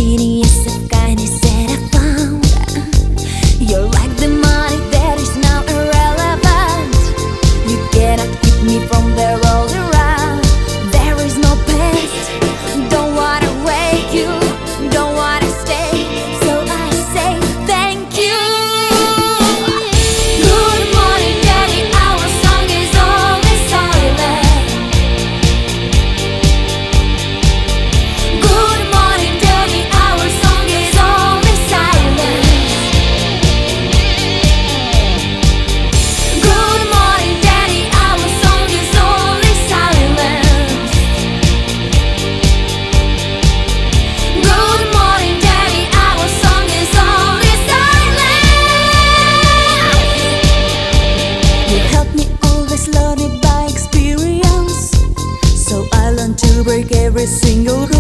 genius of kindness that I found. You're like the money that is now irrelevant. You cannot keep me from the road around. There is no past. Don't wanna wake you, don't wanna stay, so I say thank you. Good morning, Daddy, our song is only silent. Good morning, Daddy, our song is only silent. Good morning, Daddy, our song is only silent. Good morning, Daddy, our song is only silent. You help me always learn it by experience, so I learn to break every single